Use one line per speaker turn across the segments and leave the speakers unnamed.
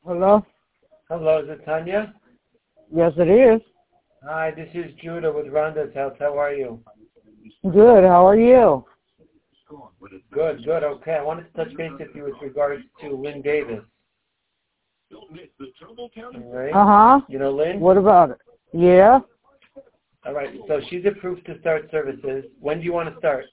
Hello?
Hello, is it Tanya?
Yes, it is.
Hi, this is Judah with Rhonda's House. How are you?
Good. How are you?
Good, good. Okay, I wanted to touch base with you with regards to Lynn Davis. All right.
Uh-huh.
You know Lynn?
What about it? Yeah?
All right, so she's approved to start services. When do you want to start?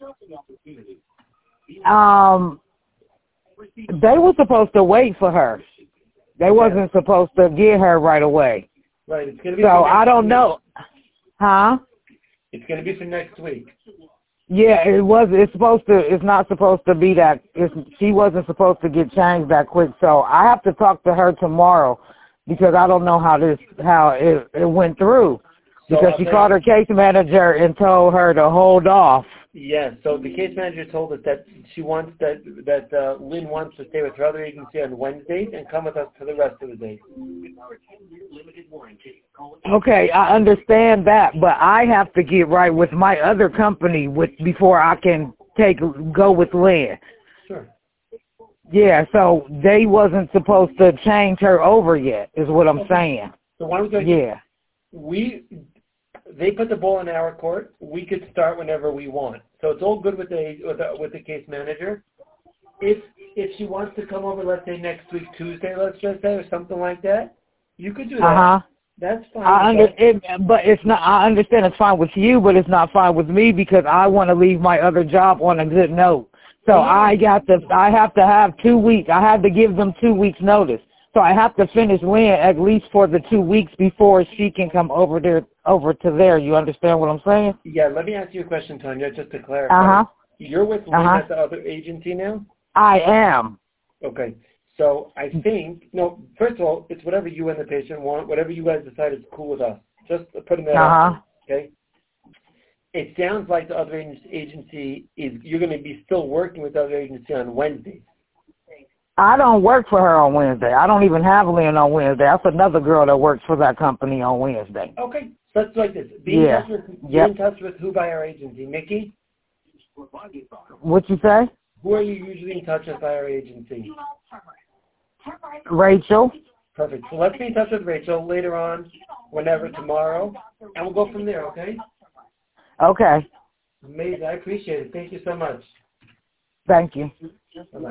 They were supposed to wait for her. They wasn't supposed to get her right away.
Right, it's going to be
So
for next
I don't
week.
know. Huh?
It's going to be for next week.
Yeah, it's not supposed to be that, she wasn't supposed to get changed that quick. So I have to talk to her tomorrow because I don't know how it went through. Because she called her case manager and told her to hold off.
Yes, so the case manager told us that she wants that Lynn wants to stay with her other agency on Wednesdays and come with us for the rest of the days.
Okay, I understand that, but I have to get right with my other company before I can go with Lynn.
Sure.
Yeah, so they wasn't supposed to change her over yet, is what I'm saying.
So why don't we go?
Yeah.
They put the ball in our court. We could start whenever we want. So it's all good with the case manager. If she wants to come over, let's say next week Tuesday, let's just say, or something like that, you could do that.
Uh-huh.
That's fine.
But it's not. I understand it's fine with you, but it's not fine with me because I want to leave my other job on a good note. So I have to have 2 weeks. I have to give them 2 weeks notice. So I have to finish Lynn at least for the 2 weeks before she can come over to there. You understand what I'm saying?
Yeah, let me ask you a question, Tanya, just to clarify.
Uh-huh.
You're with Lynn at the other agency now?
I am.
Okay. So I think, first of all, it's whatever you and the patient want. Whatever you guys decide is cool with us. Just putting that out there, okay? It sounds like the other agency you're going to be still working with the other agency on Wednesdays.
I don't work for her on Wednesday. I don't even have Lynn on Wednesday. That's another girl that works for that company on Wednesday.
Okay. So it's like this. Be in touch with who by our agency? Nikki?
What you say?
Who are you usually in touch with by our agency?
Rachel.
Perfect. So let's be in touch with Rachel later on, whenever, tomorrow, and we'll go from there, okay?
Okay.
Amazing. I appreciate it. Thank you so much.
Thank you.
Bye-bye.